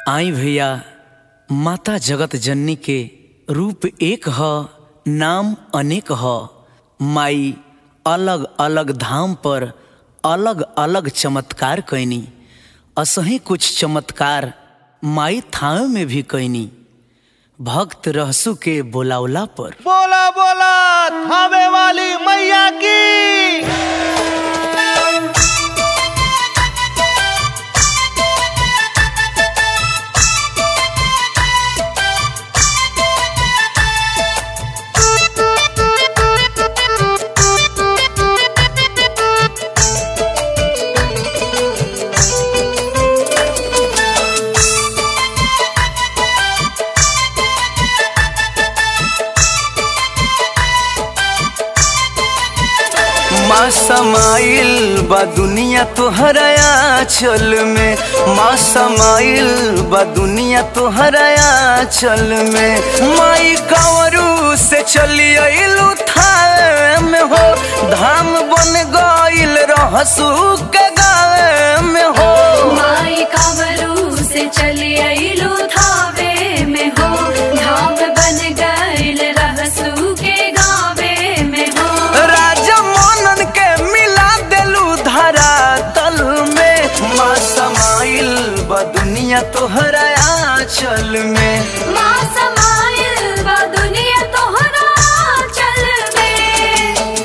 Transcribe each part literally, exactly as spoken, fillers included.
आई भैया, माता जगत जननी के रूप एक ह, नाम अनेक ह। माई अलग अलग धाम पर अलग अलग चमत्कार कैनी। असही कुछ चमत्कार माई थावे में भी कैनी। भक्त रहसु के बोलावला पर बोला बोला थावे वाली मैया की। माँ समाइल बा दुनिया तोहरा आँचल में। माँ समाइल बा दुनिया तोहरा आँचल में। माई कांवरू से चली आइलू थावे में हो। धाम बन गइल रहसु के गाँव में हो। माई कांवरू से चली आइलू थावे में हो। धाम बन गइल रहसु के गाँवे में हो। राजा मनन के मिला देलू धरा तल में। माँ समाइल बा दुनिया तोहरा आँचल में। माँ समाइल बा दुनिया तोहरा आँचल में।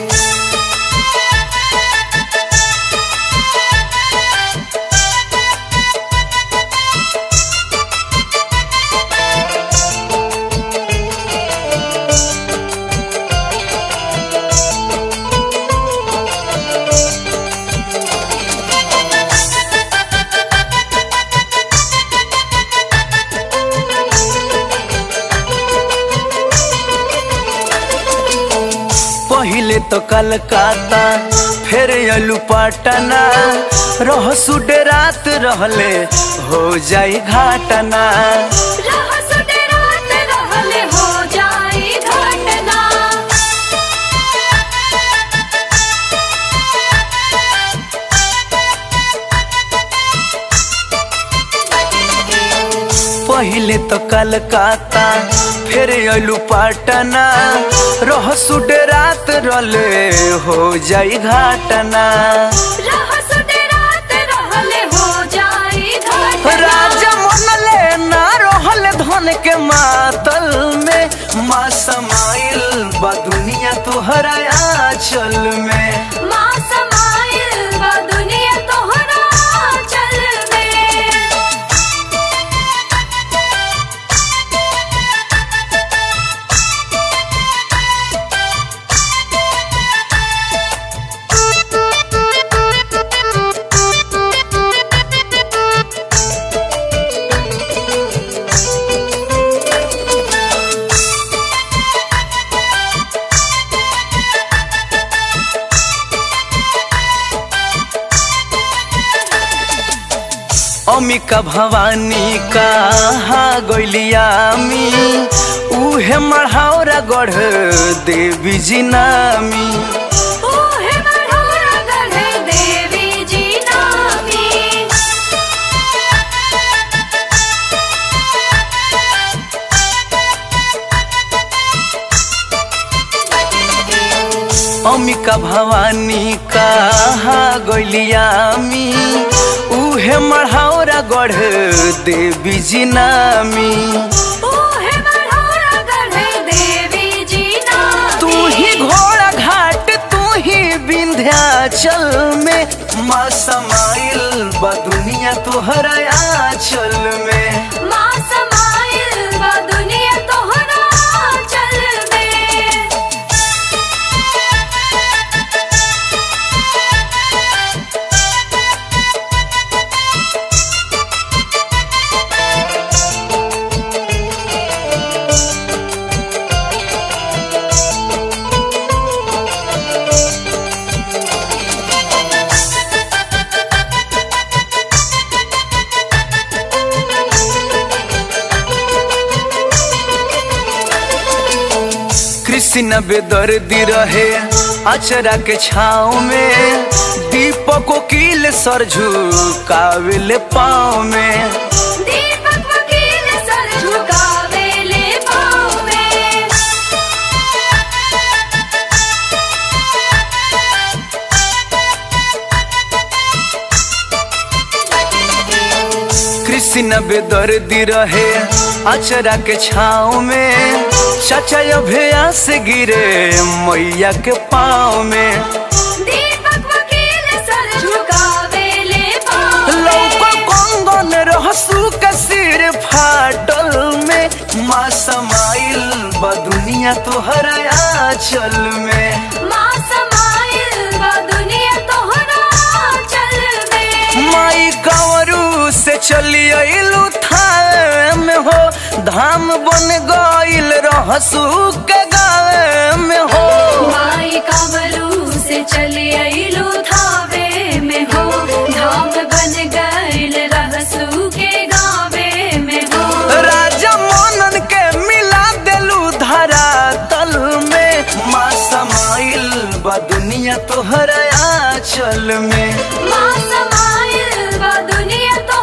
पहिले तो कलकत्ता फिर अलू पटना। रहसु डेरात रहले हो जाई घाटना। रहसु डेरात रहले हो जाई घटना। पहिले तो कलकत्ता फिर अलू पटना। रहसु डेरात रहले हो जाई घाटना। रहसु डेरात रहले हो जाई घटना। राजा मनले ना रहल धन के मातल में। माँ समाइल बा दुनिया तोहरा आँचल में। माँ समाइल बा दुनिया तोहरा आँचल में। अमिका भवानी कहा गैलियामी। उहे मढ़ौरा गढ़ देवी जी नामी। ओहे मढ़ौरा गढ़ देवी जी नामी। अमिका भवानी कहा गैलियामी। उहे मढ़ौरा गढ़ देवी जी नामी। ओहे मढ़ौरा गढ़ देवी जी नामी। तू ही घोड़ा घाट तू ही विंध्याचल में। माँ समाइल बा दुनिया तोहरा आँचल में। माँ समाइल बा दुनिया तोहरा आँचल में। कृष्ण बेदर्दी रहे अचरा के छाँव में। दीपक कोकिल सर झुकावेले पाँव में। दीपक कृष्ण बेदर्दी रहे अचरा के छाँव में, चाचा अभया से गिरे मैया के पाँव में। दीपक वकील सर झुकावे ले पाँव में। लौका कंगन रहसू के सिर फाटल में, माँ समाइल बा दुनिया तोहर आंचल में। माँ समाइल बा दुनिया तोहरा आंचल में। माई कांवरू से चली अइलू थावे में हो, धाम बन गइल रहसू के गाँव में हो। माई कांवरू से चली अइलू थावे में हो, धाम बन गइल रहसू के गावे में हो। राजा मनन के मिला देलू धरा तल में, माँ समाइल बा दुनिया तोहर आंचल में। माँ समाइल बा दुनिया तो